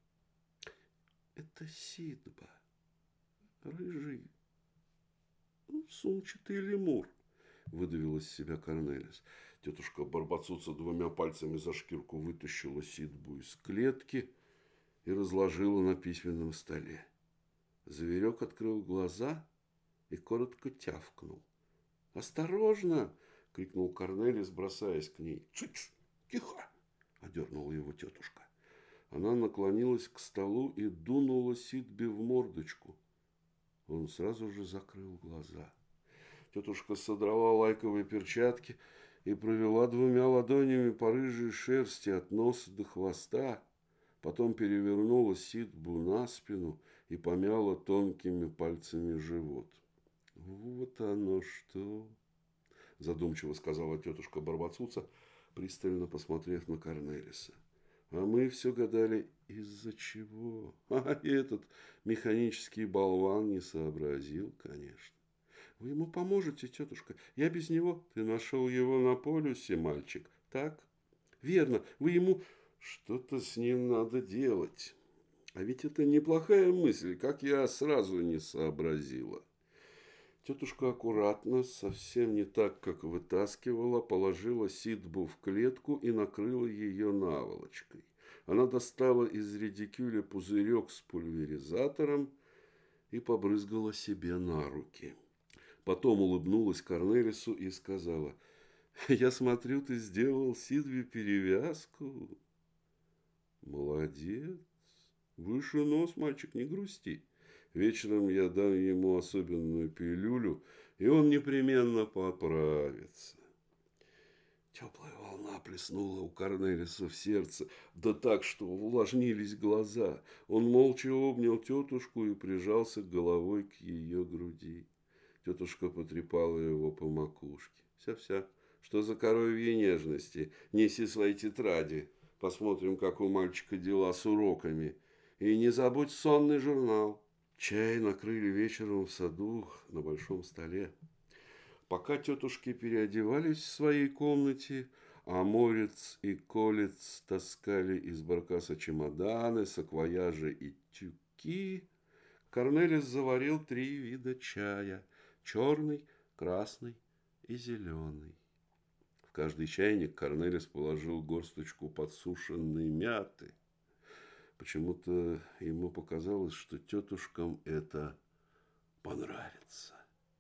«Это Сидба, рыжий, сумчатый лемур», — выдавил из себя Корнелис. Тетушка Барбацуца двумя пальцами за шкирку вытащила Сидбу из клетки и разложила на письменном столе. Зверек открыл глаза и коротко тявкнул. «Осторожно!» – крикнул Корнелис, бросаясь к ней. «Цыц! Тихо!» – одернула его тетушка. Она наклонилась к столу и дунула Сидбе в мордочку. Он сразу же закрыл глаза. Тетушка содрала лайковые перчатки и провела двумя ладонями по рыжей шерсти от носа до хвоста. Потом перевернула Сидбу на спину и помяла тонкими пальцами живот. «Вот оно что!» – задумчиво сказала тетушка Барбацуца, пристально посмотрев на Корнелиса. «А мы все гадали, из-за чего? А этот механический болван не сообразил, конечно. Вы ему поможете, тетушка? Я без него. Ты нашел его на полюсе, мальчик, так? Верно, вы ему... Что-то с ним надо делать. А ведь это неплохая мысль, как я сразу не сообразила». Тетушка аккуратно, совсем не так, как вытаскивала, положила Сидбу в клетку и накрыла ее наволочкой. Она достала из редикюля пузырек с пульверизатором и побрызгала себе на руки. Потом улыбнулась Корнелису и сказала: «Я смотрю, ты сделал Сидбе перевязку». «Молодец. Выше нос, мальчик, не грусти. Вечером я дам ему особенную пилюлю, и он непременно поправится». Теплая волна плеснула у Корнелиса в сердце, да так, что увлажнились глаза. Он молча обнял тетушку и прижался головой к ее груди. Тетушка потрепала его по макушке. «Вся-вся, что за коровьи нежности? Неси свои тетради. Посмотрим, как у мальчика дела с уроками. И не забудь сонный журнал». Чай накрыли вечером в саду на большом столе. Пока тетушки переодевались в своей комнате, а Морец и Колец таскали из баркаса чемоданы, саквояжи и тюки, Корнелис заварил 3 вида чая – черный, красный и зеленый. В каждый чайник Корнелис положил горсточку подсушенной мяты. Почему-то ему показалось, что тетушкам это понравится.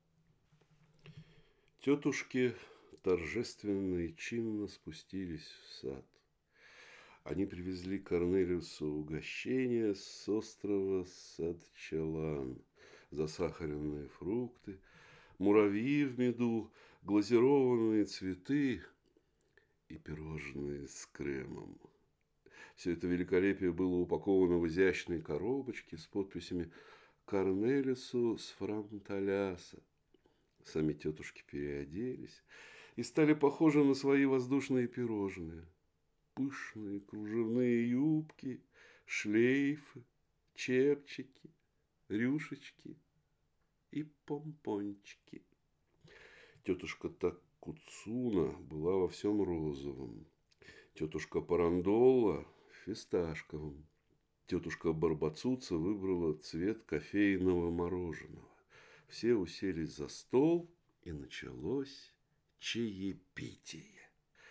Тетушки торжественно и чинно спустились в сад. Они привезли Корнелиусу угощение с острова Садчалан, засахаренные фрукты, муравьи в меду, глазированные цветы и пирожные с кремом. Все это великолепие было упаковано в изящные коробочки с подписями «Корнелису с Франталяса». Сами тетушки переоделись и стали похожи на свои воздушные пирожные. Пышные кружевные юбки, шлейфы, чепчики, рюшечки и помпончики. Тетушка Такуцуна была во всем розовом. Тетушка Парандолла – фисташковым. Тетушка Барбацуца выбрала цвет кофейного мороженого. Все уселись за стол, и началось чаепитие.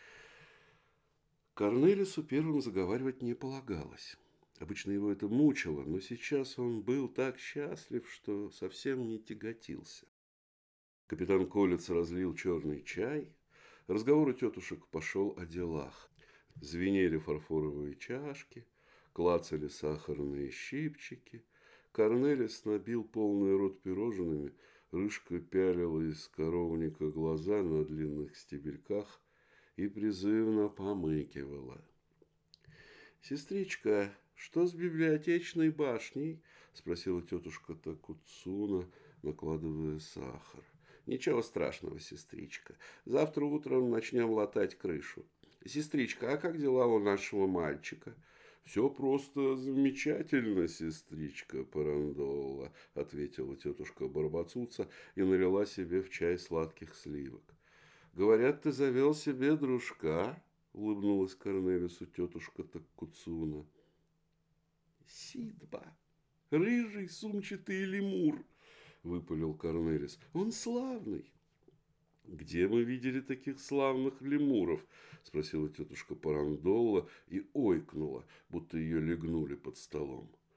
Корнелису первым заговаривать не полагалось. Обычно его это мучило, но сейчас он был так счастлив, что совсем не тяготился. Капитан Колец разлил черный чай. Разговор у тетушек пошел о делах. Звенели фарфоровые чашки, клацали сахарные щипчики. Корнелис набил полный рот пирожными, Рыжка пялила из коровника глаза на длинных стебельках и призывно помыкивала. «Сестричка, что с библиотечной башней?» – спросила тетушка Такуцуна, накладывая сахар. «Ничего страшного, сестричка. Завтра утром начнем латать крышу. Сестричка, а как дела у нашего мальчика?» «Все просто замечательно, сестричка Парандолла», – ответила тетушка Барбацуца и налила себе в чай сладких сливок. «Говорят, ты завел себе дружка», – улыбнулась Корнелису тетушка Такуцуна. «Сидба, рыжий сумчатый лемур», – выпалил Корнелис. «Он славный». «Где мы видели таких славных лемуров?» – спросила тетушка Парандолла и ойкнула, будто ее легнули под столом.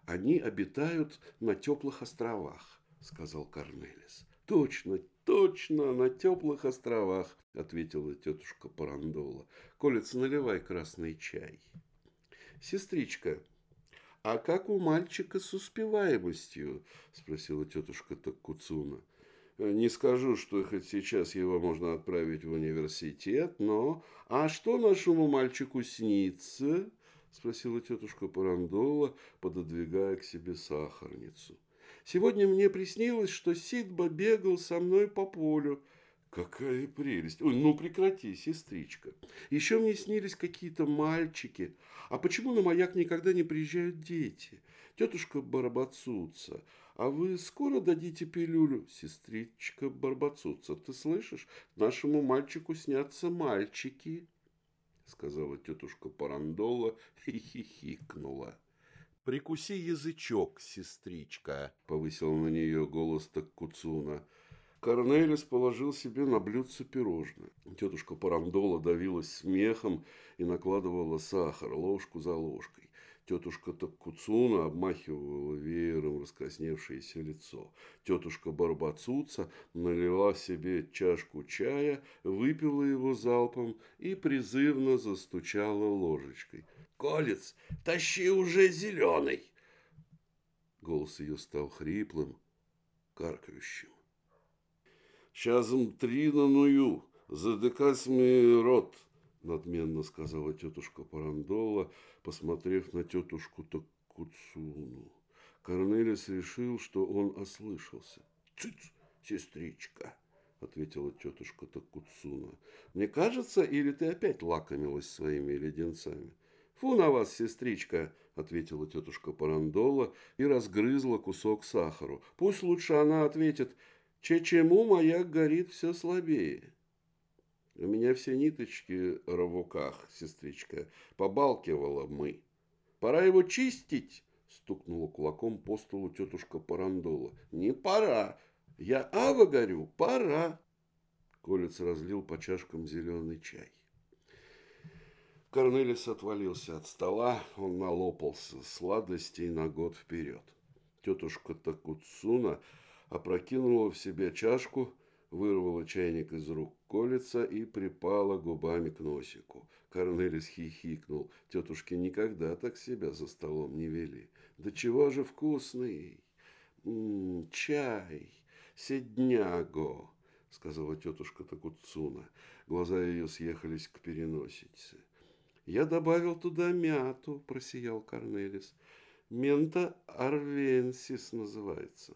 Они обитают на теплых островах, сказал Корнелис. Точно, точно, на теплых островах, ответила тетушка Парандола. Колец, наливай красный чай. Сестричка, а как у мальчика с успеваемостью? Спросила тетушка Таккуцуна. Не скажу, что хоть сейчас его можно отправить в университет, но... А что нашему мальчику снится? Спросила тетушка Парандола, пододвигая к себе сахарницу. Сегодня мне приснилось, что Сидба бегал со мной по полю. Какая прелесть! Ой, ну прекрати, сестричка. Еще мне снились какие-то мальчики. А почему на маяк никогда не приезжают дети? Тетушка Барбацуца, а вы скоро дадите пилюлю? Сестричка Барбацуца, ты слышишь? Нашему мальчику снятся мальчики, сказала тетушка Парандола и хихикнула. «Прикуси язычок, сестричка», — повысил на нее голос Таккуцуна. Корнелис положил себе на блюдце пирожное. Тетушка Парандола давилась смехом и накладывала сахар ложку за ложкой. Тетушка Таккуцуна обмахивала веером раскрасневшееся лицо. Тетушка Барбацуца налила себе чашку чая, выпила его залпом и призывно застучала ложечкой. «Колец, тащи уже зеленый!» Голос ее стал хриплым, каркающим. «Часом 3 на ную, задыкать мне рот», — надменно сказала тетушка Парандола, посмотрев на тетушку Таккуцуну. Корнелис решил, что он ослышался. «Цыц, сестричка», — ответила тетушка Таккуцуна. «Мне кажется, или ты опять лакомилась своими леденцами?» «Фу на вас, сестричка», — ответила тетушка Парандола и разгрызла кусок сахару. «Пусть лучше она ответит: чему маяк горит все слабее. У меня все ниточки в руках, сестричка, побалкивала мы. Пора его чистить, стукнула кулаком по столу тетушка Парандола. Не пора. Я ава горю, пора. Колец разлил по чашкам зеленый чай. Корнелис отвалился от стола, он налопался сладостей на год вперед. Тетушка Таккуцуна опрокинула в себя чашку, вырвала чайник из рук Колеца и припала губами к носику. Корнелис хихикнул. Тетушки никогда так себя за столом не вели. Да чего же вкусный! Чай, седняго, сказала тетушка Таккуцуна. Глаза ее съехались к переносице. Я добавил туда мяту, просиял Корнелис. Мента арвенсис называется.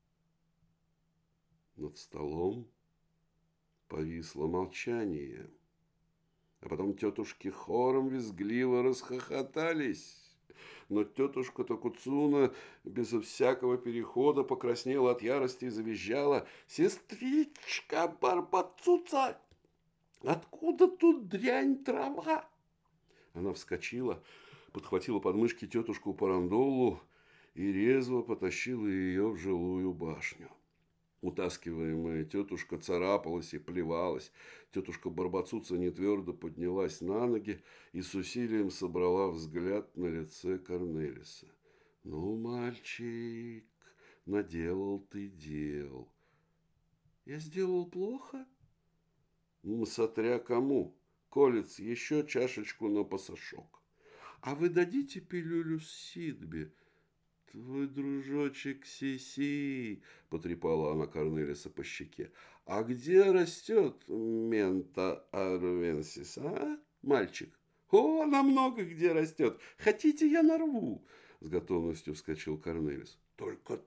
Над столом повисло молчание. А потом тетушки хором визгливо расхохотались. Но тетушка Таккуцуна безо всякого перехода покраснела от ярости и завизжала. «Сестричка Барбацуца, откуда тут дрянь трава?» Она вскочила, подхватила подмышки тетушку Парандолу и резво потащила ее в жилую башню. Утаскиваемая тетушка царапалась и плевалась. Тетушка Барбацуца нетвердо поднялась на ноги и с усилием собрала взгляд на лице Корнелиса. «Ну, мальчик, наделал ты дел». «Я сделал плохо?» «Смотря кому. Колец, еще чашечку на пасашок». «А вы дадите пилюлю Сидбе?» «Твой дружочек Сиси», — потрепала она Корнелиса по щеке. «А где растет мента арвенсис, а, мальчик?» «О, она много где растет. Хотите, я нарву?» С готовностью вскочил Корнелис. «Только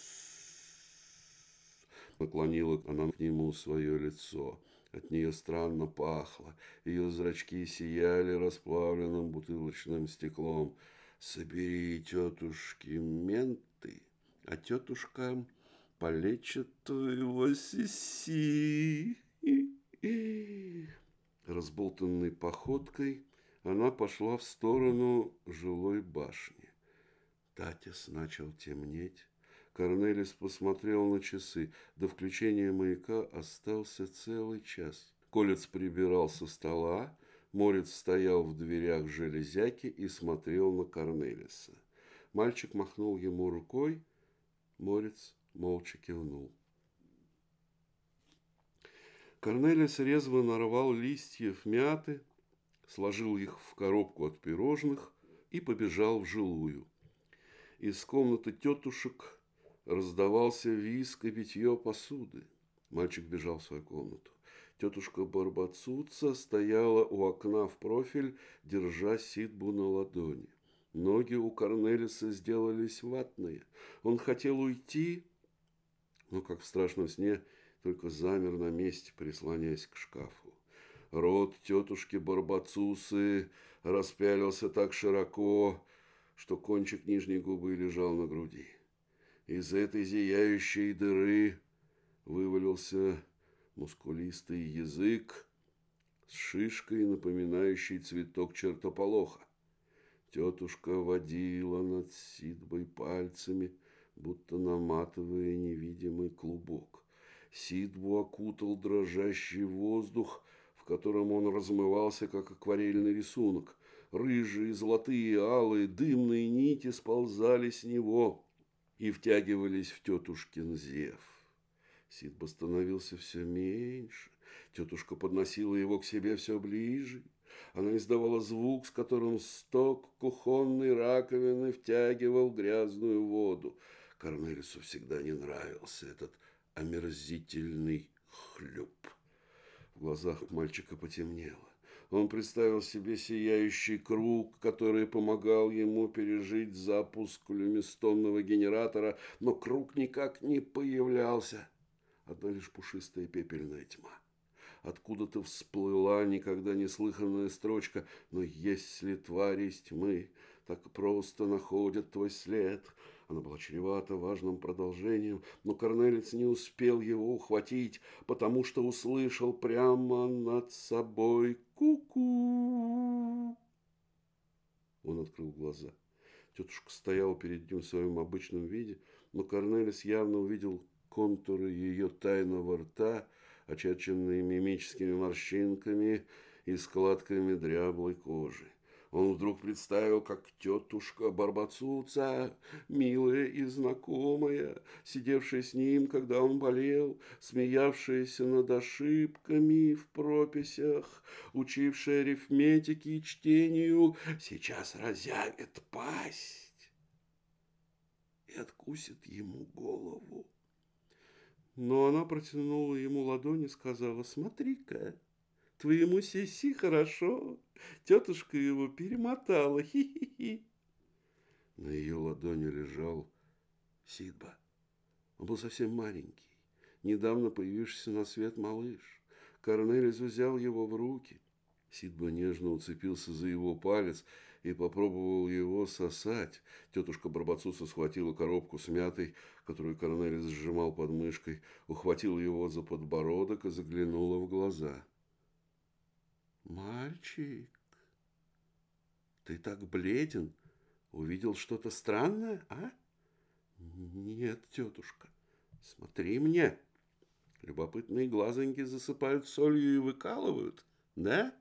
наклонила она к нему свое лицо. От нее странно пахло. Ее зрачки сияли расплавленным бутылочным стеклом. «Собери, тетушки, менты, а тетушка полечит твоего сиси». Разболтанной походкой она пошла в сторону жилой башни. Татис начал темнеть. Корнелис посмотрел на часы. До включения маяка остался целый час. Колец прибирал со стола. Морец стоял в дверях железяки и смотрел на Корнелиса. Мальчик махнул ему рукой, Морец молча кивнул. Корнелис резво нарвал листьев мяты, сложил их в коробку от пирожных и побежал в жилую. Из комнаты тетушек раздавался визг и битье посуды. Мальчик бежал в свою комнату. Тетушка Барбацуца стояла у окна в профиль, держа Сидбу на ладони. Ноги у Корнелиса сделались ватные. Он хотел уйти, но, как в страшном сне, только замер на месте, прислоняясь к шкафу. Рот тетушки Барбацусы распялился так широко, что кончик нижней губы лежал на груди. Из этой зияющей дыры вывалился мускулистый язык с шишкой, напоминающей цветок чертополоха. Тетушка водила над Сидбой пальцами, будто наматывая невидимый клубок. Сидбу окутал дрожащий воздух, в котором он размывался, как акварельный рисунок. Рыжие, золотые, алые, дымные нити сползали с него и втягивались в тетушкин зев. Сидба становился все меньше. Тетушка подносила его к себе все ближе. Она издавала звук, с которым сток кухонной раковины втягивал грязную воду. Корнелису всегда не нравился этот омерзительный хлюп. В глазах мальчика потемнело. Он представил себе сияющий круг, который помогал ему пережить запуск люмистонного генератора, но круг никак не появлялся. Одна лишь пушистая пепельная тьма. Откуда-то всплыла никогда не слыханная строчка: «Но если твари из тьмы так просто находят твой след». Она была чревата важным продолжением, но Корнелис не успел его ухватить, потому что услышал прямо над собой ку-ку. Он открыл глаза. Тетушка стояла перед ним в своем обычном виде, но Корнелис явно увидел контуры ее тайного рта, очерченные мимическими морщинками и складками дряблой кожи. Он вдруг представил, как тетушка Барбацуца, милая и знакомая, сидевшая с ним, когда он болел, смеявшаяся над ошибками в прописях, учившая арифметике и чтению, сейчас разявит пасть и откусит ему голову. Но она протянула ему ладонь и сказала: «Смотри-ка, твоему Сиси хорошо. Тетушка его перемотала. Хи-хи-хи». На ее ладони лежал Сидба. Он был совсем маленький, недавно появившийся на свет малыш. Корнелис взял его в руки. Сидба нежно уцепился за его палец и попробовал его сосать. Тетушка Барбацуса схватила коробку с мятой, которую Корнелис сжимал под мышкой, ухватила его за подбородок и заглянула в глаза. «Мальчик, ты так бледен. Увидел что-то странное, а?» «Нет, тетушка, смотри мне. Любопытные глазоньки засыпают солью и выкалывают, да?»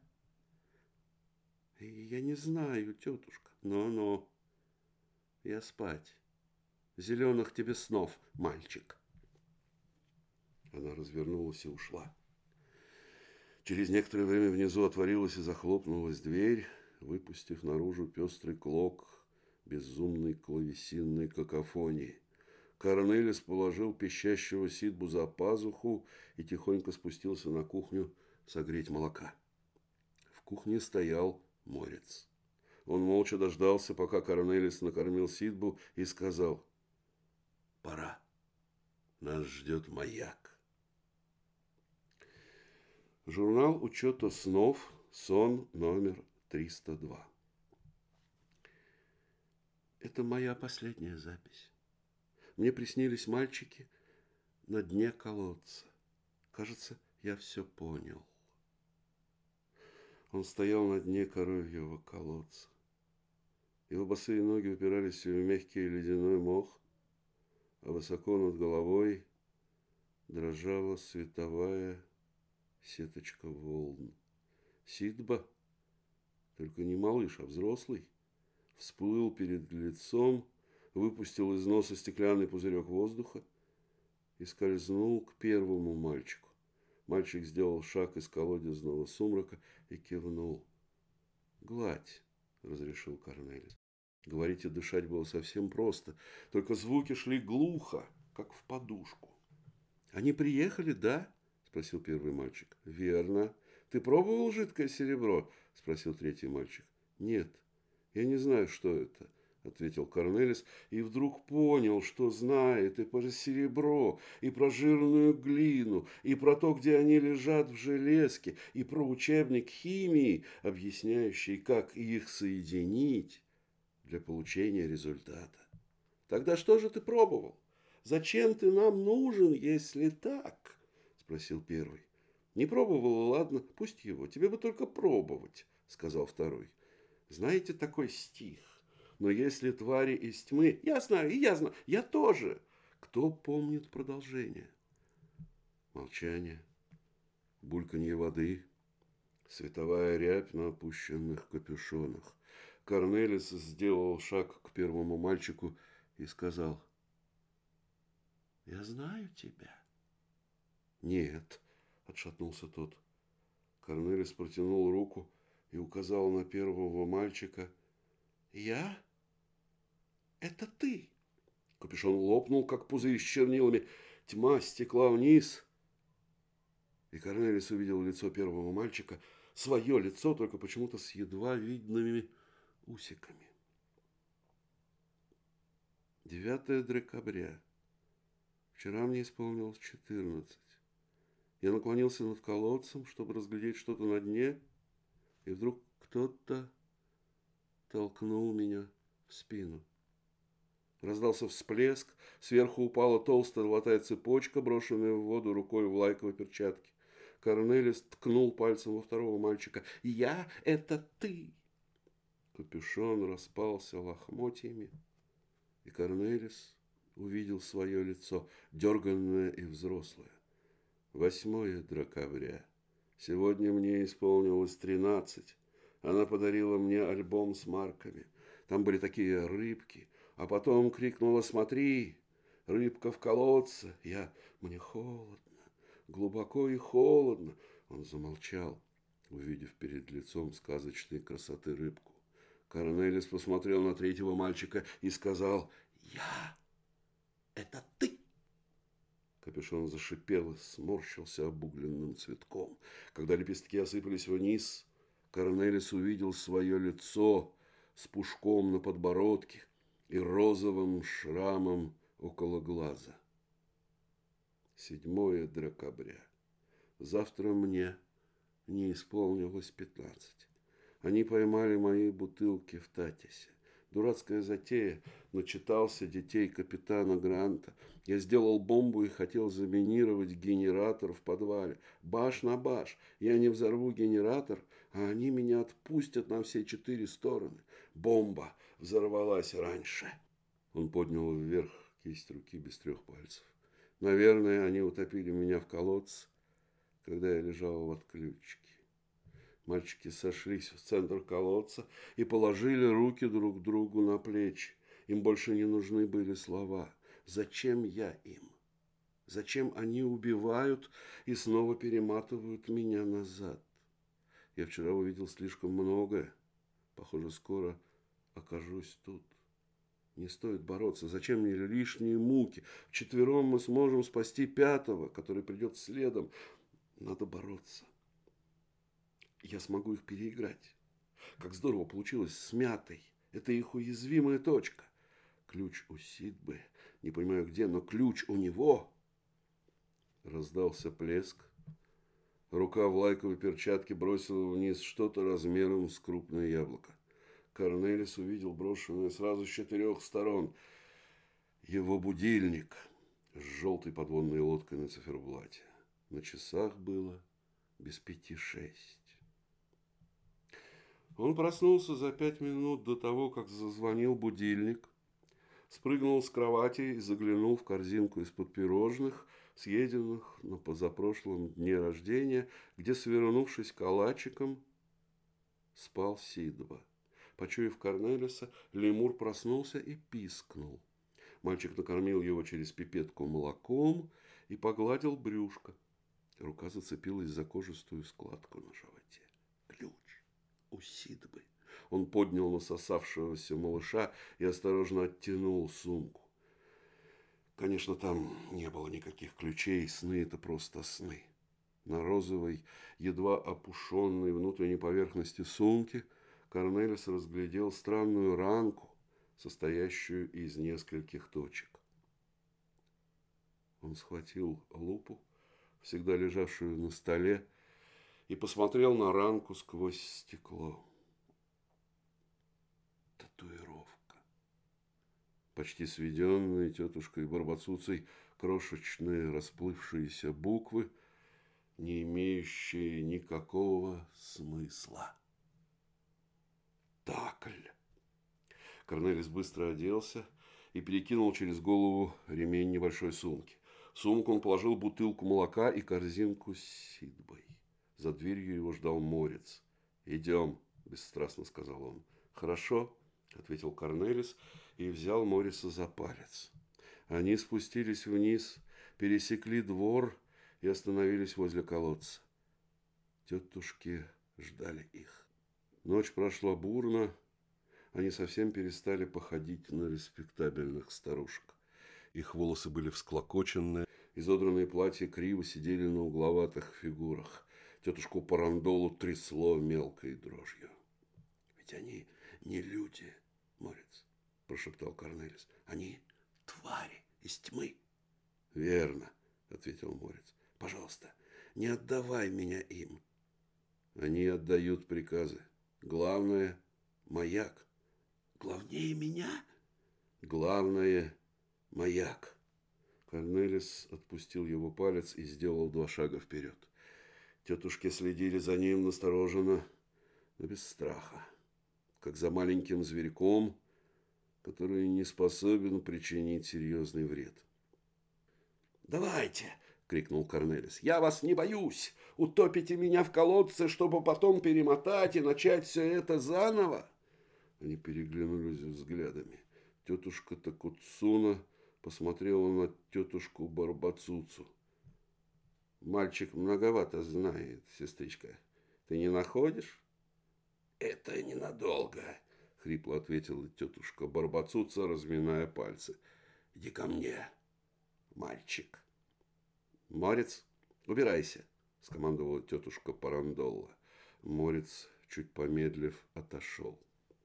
«Я не знаю, тетушка. Но я спать. Зеленых тебе снов, мальчик». Она развернулась и ушла. Через некоторое время внизу отворилась и захлопнулась дверь, выпустив наружу пестрый клок безумной клавесинной какофонии. Корнелис положил пищащего Сидбу за пазуху и тихонько спустился на кухню согреть молока. В кухне стоял Морец. Он молча дождался, пока Корнелис накормил Сидбу, и сказал: «Пора. Нас ждет маяк». Журнал учета снов, сон номер 302. Это моя последняя запись. Мне приснились мальчики на дне колодца. Кажется, я все понял. Он стоял на дне коровьего колодца. Его босые ноги упирались в мягкий ледяной мох, а высоко над головой дрожала световая сеточка волн. Сидба, только не малыш, а взрослый, всплыл перед лицом выпустил из носа стеклянный пузырек воздуха и скользнул к первому мальчику. Мальчик сделал шаг из колодезного сумрака и кивнул. «Гладь», — разрешил Корнелис. Говорить и дышать было совсем просто, только звуки шли глухо, как в подушку. «Они приехали, да?» – спросил первый мальчик. «Верно. Ты пробовал жидкое серебро?» – спросил третий мальчик. «Нет, я не знаю, что это», – ответил Корнелис, и вдруг понял, что знает и про серебро, и про жирную глину, и про то, где они лежат в железке, и про учебник химии, объясняющий, как их соединить для получения результата. «Тогда что же ты пробовал? Зачем ты нам нужен, если так?» – спросил первый. «Не пробовал, ладно, пусть его, тебе бы только пробовать», – сказал второй. «Знаете такой стих? Но если твари из тьмы...» «Я знаю, я тоже!» «Кто помнит продолжение?» Молчание, бульканье воды, световая рябь на опущенных капюшонах. Корнелис сделал шаг к первому мальчику и сказал: «Я знаю тебя». «Нет», – отшатнулся тот. Корнелис протянул руку и указал на первого мальчика. «Я? Это ты?» Капюшон лопнул, как пузырь с чернилами. Тьма стекла вниз, и Корнелис увидел лицо первого мальчика, свое лицо, только почему-то с едва видными усиками. 9 декабря. Вчера мне исполнилось 14. Я наклонился над колодцем, чтобы разглядеть что-то на дне, и вдруг кто-то толкнул меня в спину. Раздался всплеск, сверху упала толстая золотая цепочка, брошенная в воду рукой в лайковой перчатке. Корнелис ткнул пальцем во второго мальчика. «Я – это ты!» Капюшон распался лохмотьями, и Корнелис увидел свое лицо, дерганное и взрослое. 8 декабря. Сегодня мне исполнилось 13. Она подарила мне альбом с марками. Там были такие рыбки. А потом крикнула: «Смотри, рыбка в колодце!» Мне холодно, глубоко и холодно. Он замолчал, увидев перед лицом сказочной красоты рыбку. Корнелис посмотрел на третьего мальчика и сказал: «Я – это ты!» Капюшон зашипел и сморщился обугленным цветком. Когда лепестки осыпались вниз, Корнелис увидел свое лицо с пушком на подбородке и розовым шрамом около глаза. 7 декабря. Завтра мне не исполнилось 15. Они поймали мои бутылки в Татисе. Дурацкая затея, начитался детей капитана Гранта. Я сделал бомбу и хотел заминировать генератор в подвале. Баш на баш. Я не взорву генератор, а они меня отпустят на все 4 стороны. Бомба взорвалась раньше. Он поднял вверх кисть руки без 3 пальцев. Наверное, они утопили меня в колодце, когда я лежал в отключке. Мальчики сошлись в центр колодца и положили руки друг другу на плечи. Им больше не нужны были слова. Зачем я им? Зачем они убивают и снова перематывают меня назад? Я вчера увидел слишком многое. Похоже, скоро окажусь тут. Не стоит бороться. Зачем мне лишние муки? Вчетвером мы сможем спасти 5-го, который придет следом. Надо бороться. Я смогу их переиграть. Как здорово получилось с мятой. Это их уязвимая точка. Ключ у Сидбы. Не понимаю где, но ключ у него. Раздался плеск. Рука в лайковой перчатке бросила вниз что-то размером с крупное яблоко. Корнелис увидел брошенное сразу с 4 сторон. Его будильник с желтой подводной лодкой на циферблате. На часах было без 5:06. Он проснулся за 5 минут до того, как зазвонил будильник, спрыгнул с кровати и заглянул в корзинку из-под пирожных, съеденных на позапрошлом дне рождения, где, свернувшись калачиком, спал Сидба. Почуяв Корнелиса, лемур проснулся и пискнул. Мальчик накормил его через пипетку молоком и погладил брюшко. Рука зацепилась за кожистую складку на животе. Ключ у Сидбы. Он поднял насосавшегося малыша и осторожно оттянул сумку. Конечно, там не было никаких ключей, сны – это просто сны. На розовой, едва опушенной внутренней поверхности сумки Корнелис разглядел странную ранку, состоящую из нескольких точек. Он схватил лупу, всегда лежавшую на столе, и посмотрел на ранку сквозь стекло. Татуировка. Почти сведенные тетушкой Барбацуцей крошечные расплывшиеся буквы, не имеющие никакого смысла. Такль. Корнелис быстро оделся и перекинул через голову ремень небольшой сумки. В сумку он положил бутылку молока и корзинку с Сидбой. За дверью его ждал Морец. «Идем», – бесстрастно сказал он. «Хорошо», – ответил Корнелис и взял Мориса за палец. Они спустились вниз, пересекли двор и остановились возле колодца. Тетушки ждали их. Ночь прошла бурно. Они совсем перестали походить на респектабельных старушек. Их волосы были всклокоченные, изодранные платья криво сидели на угловатых фигурах. Тетушку Парандолу трясло мелкой дрожью. «Ведь они не люди, Морец», – прошептал Корнелис. «Они твари из тьмы». «Верно», – ответил Морец. «Пожалуйста, не отдавай меня им». «Они отдают приказы. Главное – маяк». «Главнее меня?» «Главное – маяк». Корнелис отпустил его палец и сделал 2 шага вперед. Тетушки следили за ним настороженно, но без страха, как за маленьким зверьком, который не способен причинить серьезный вред. «Давайте!» – крикнул Корнелис. «Я вас не боюсь! Утопите меня в колодце, чтобы потом перемотать и начать все это заново!» Они переглянулись взглядами. Тетушка Такуцуна посмотрела на тетушку Барбацуцу. «Мальчик многовато знает, сестричка. Ты не находишь?» «Это ненадолго», — хрипло ответила тетушка Барбацуца, разминая пальцы. «Иди ко мне, мальчик». «Морец, убирайся», — скомандовала тетушка Парандолла. Морец, чуть помедлив, отошел.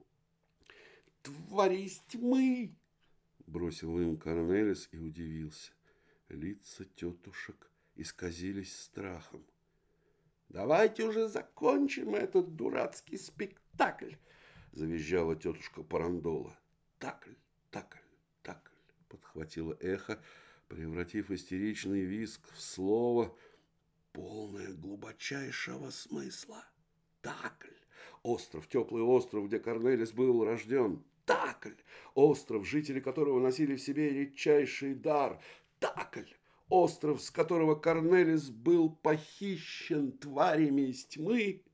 «Твари из тьмы!» – бросил им Корнелис и удивился. Лица тетушек исказились страхом. «Давайте уже закончим этот дурацкий спектакль!» – завизжала тетушка Парандола. «Такль, такль, такль!» – подхватило эхо, превратив истеричный визг в слово, полное глубочайшего смысла. «Такль! Остров, теплый остров, где Корнелис был рожден! Такль! Остров, жители которого носили в себе редчайший дар! Такль! Остров, с которого Корнелис был похищен тварями из тьмы!»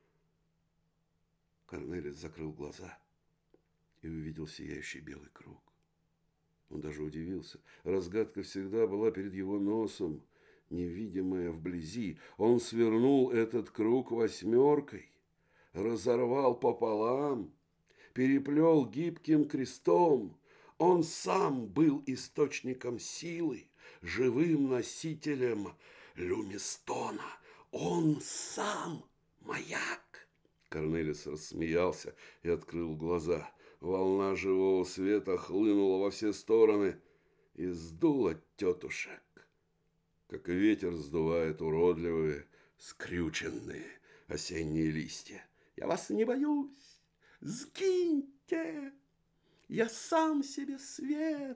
Корнелис закрыл глаза и увидел сияющий белый круг. Он даже удивился. Разгадка всегда была перед его носом, невидимая вблизи. Он свернул этот круг 8, разорвал пополам, переплел гибким крестом. Он сам был источником силы, живым носителем люмистона. Он сам маяк. Корнелис рассмеялся и открыл глаза. Волна живого света хлынула во все стороны и сдула тетушек, как ветер сдувает уродливые, скрюченные осенние листья. «Я вас не боюсь! Сгиньте! Я сам себе свет!»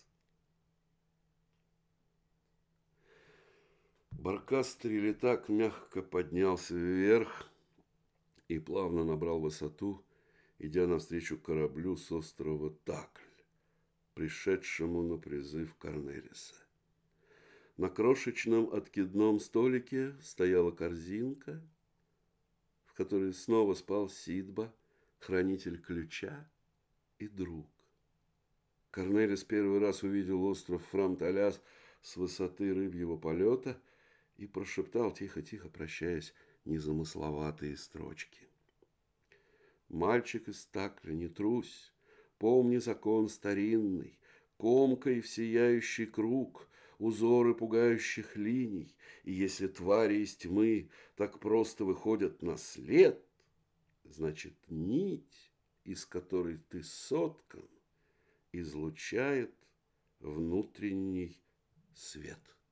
Баркастый летак мягко поднялся вверх и плавно набрал высоту, идя навстречу кораблю с острова Такль, пришедшему на призыв Корнелиса. На крошечном откидном столике стояла корзинка, в которой снова спал Сидба, хранитель ключа и друг. Корнелис первый раз увидел остров Фрам-Таляс с высоты рыбьего полета и прошептал, тихо-тихо, прощаясь, незамысловатые строчки. Мальчик из Такля, не трусь, помни закон старинный, комкой в сияющий круг, узоры пугающих линий, и если твари из тьмы так просто выходят на след, значит, нить, из которой ты соткан, излучает внутренний свет.